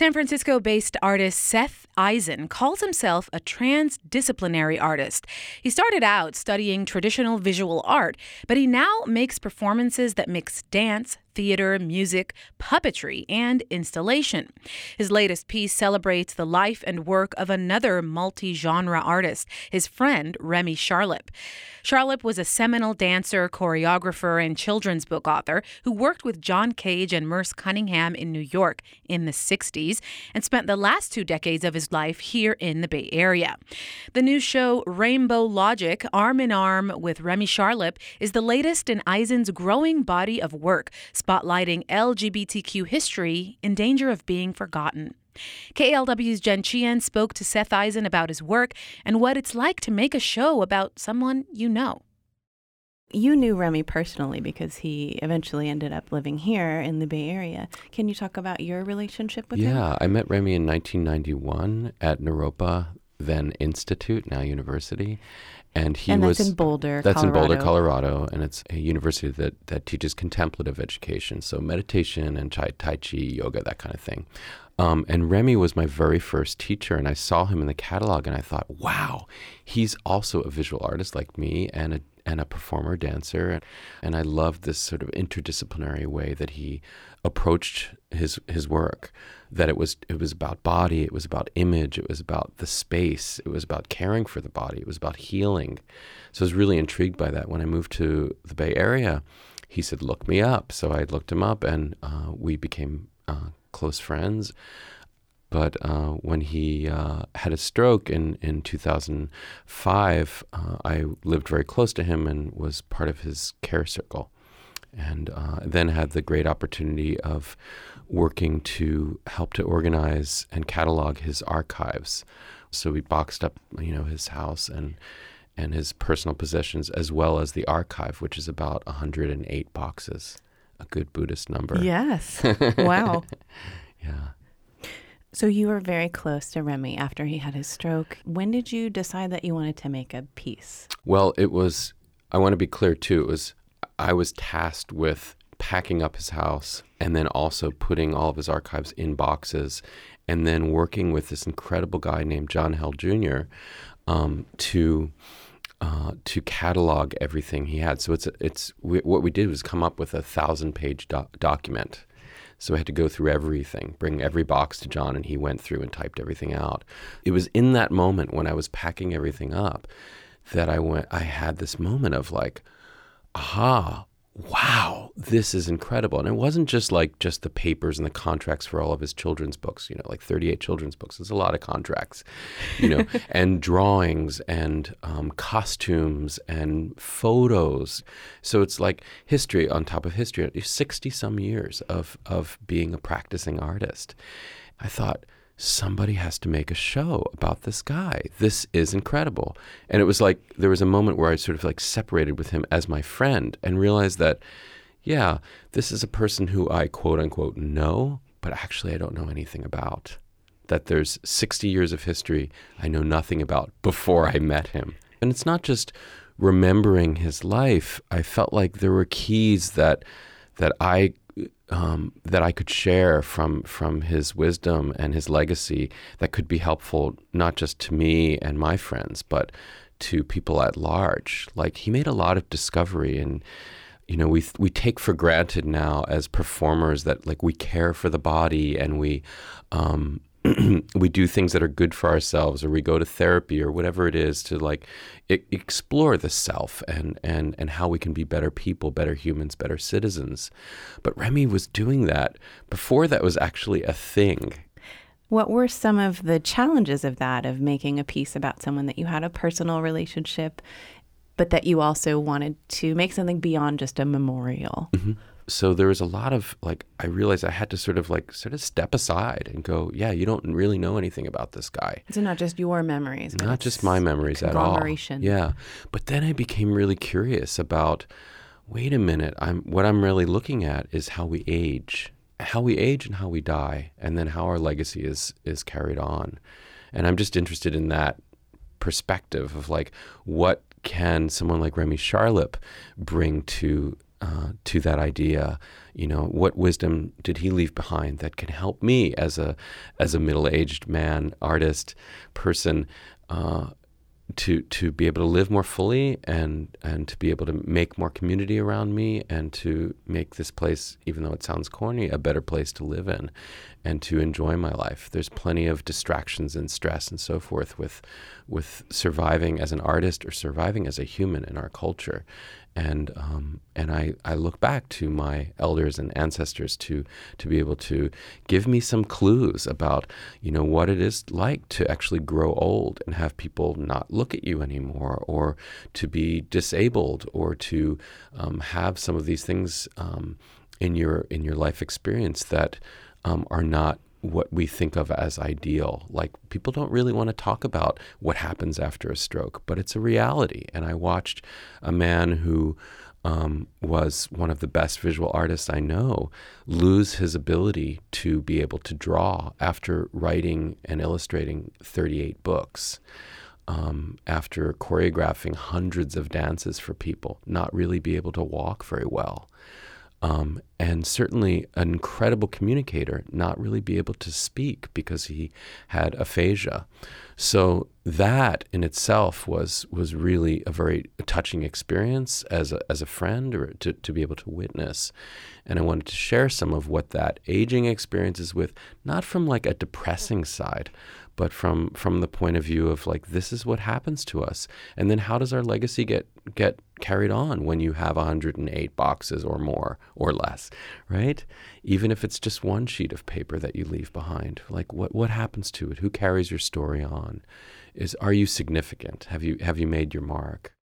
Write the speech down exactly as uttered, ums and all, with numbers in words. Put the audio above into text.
San Francisco-based artist Seth Eisen calls himself a transdisciplinary artist. He started out studying traditional visual art, but he now makes performances that mix dance, theater, music, puppetry, and installation. His latest piece celebrates the life and work of another multi-genre artist, his friend Remy Charlip. Charlip was a seminal dancer, choreographer, and children's book author who worked with John Cage and Merce Cunningham in New York in the sixties and spent the last two decades of his life here in the Bay Area. The new show Rainbow Logic, Arm in Arm with Remy Charlip, is the latest in Eisen's growing body of work, spotlighting L G B T Q history in danger of being forgotten. K A L W's Jen Chien spoke to Seth Eisen about his work and what it's like to make a show about someone you know. You knew Remy personally because he eventually ended up living here in the Bay Area. Can you talk about your relationship with yeah, him? Yeah, I met Remy in nineteen ninety-one at Naropa, then Institute, now University. And he and that's was in Boulder, That's Colorado. in Boulder, Colorado, and it's a university that, that teaches contemplative education, so meditation and tai, tai chi, yoga, that kind of thing. Um, and Remy was my very first teacher, and I saw him in the catalog, and I thought, wow, he's also a visual artist like me and a and a performer, dancer, and I loved this sort of interdisciplinary way that he approached his his work. That it was it was about body, it was about image, it was about the space, it was about caring for the body, it was about healing. So I was really intrigued by that. When I moved to the Bay Area, he said, "Look me up." So I looked him up, and uh, we became uh, close friends. But uh, when he uh, had a stroke in, in two thousand five, uh, I lived very close to him and was part of his care circle. And uh, then had the great opportunity of working to help to organize and catalog his archives. So we boxed up, you know, his house and and his personal possessions, as well as the archive, which is about one hundred eight boxes, a good Buddhist number. Yes. Wow. Yeah. So you were very close to Remy after he had his stroke. When did you decide that you wanted to make a piece? Well, it was, I want to be clear too, it was, I was tasked with packing up his house and then also putting all of his archives in boxes and then working with this incredible guy named John Held Junior um, to uh, to catalog everything he had. So it's, it's we, what we did was come up with a thousand-page doc- document. So I had to go through everything, bring every box to John, and he went through and typed everything out. It was in that moment when I was packing everything up that I went. I had this moment of like, aha, wow, this is incredible. And it wasn't just like just the papers and the contracts for all of his children's books, you know, like thirty-eight children's books. There's a lot of contracts, you know, and drawings and um, costumes and photos. So it's like history on top of history, sixty some years of, of being a practicing artist. I thought, somebody has to make a show about this guy. This is incredible. And it was like, there was a moment where I sort of like separated with him as my friend and realized that, yeah, this is a person who I quote unquote know, but actually I don't know anything about. That there's sixty years of history I know nothing about before I met him. And it's not just remembering his life. I felt like there were keys that that I Um, that I could share from from his wisdom and his legacy that could be helpful not just to me and my friends, but to people at large. Like, he made a lot of discovery, and you know, we we take for granted now as performers that like we care for the body and we um, we do things that are good for ourselves, or we go to therapy or whatever it is to like I- explore the self and, and, and how we can be better people, better humans, better citizens. But Remy was doing that before that was actually a thing. What were some of the challenges of that, of making a piece about someone that you had a personal relationship, but that you also wanted to make something beyond just a memorial? Mm-hmm. So there was a lot of like, I realized I had to sort of like sort of step aside and go, yeah, you don't really know anything about this guy. So not just your memories. But not just my memories at all. Yeah. But then I became really curious about, wait a minute, I'm what I'm really looking at is how we age, how we age and how we die, and then how our legacy is is carried on. And I'm just interested in that perspective of like, what can someone like Remy Charlip bring to uh, to that idea. You know, what wisdom did he leave behind that can help me as a as a middle-aged man, artist, person, uh, to to be able to live more fully and and to be able to make more community around me and to make this place, even though it sounds corny, a better place to live in and to enjoy my life. There's plenty of distractions and stress and so forth with with surviving as an artist or surviving as a human in our culture. And um, and I, I look back to my elders and ancestors to to be able to give me some clues about, you know, what it is like to actually grow old and have people not look at you anymore, or to be disabled, or to um, have some of these things um, in your in your life experience that um, are not what we think of as ideal. Like, people don't really want to talk about what happens after a stroke, but it's a reality. And I watched a man who um, was one of the best visual artists I know lose his ability to be able to draw after writing and illustrating thirty-eight books. Um, after choreographing hundreds of dances for people, not really be able to walk very well. Um, and certainly an incredible communicator, not really be able to speak because he had aphasia. So that in itself was was really a very touching experience as a, as a friend, or to, to be able to witness. And I wanted to share some of what that aging experience is with, not from like a depressing side, but from from the point of view of like, this is what happens to us. And then how does our legacy get get carried on when you have one hundred eight boxes or more or less, right? Even if it's just one sheet of paper that you leave behind, like what, what happens to it? Who carries your story on? Is, are you significant? Have you have you made your mark?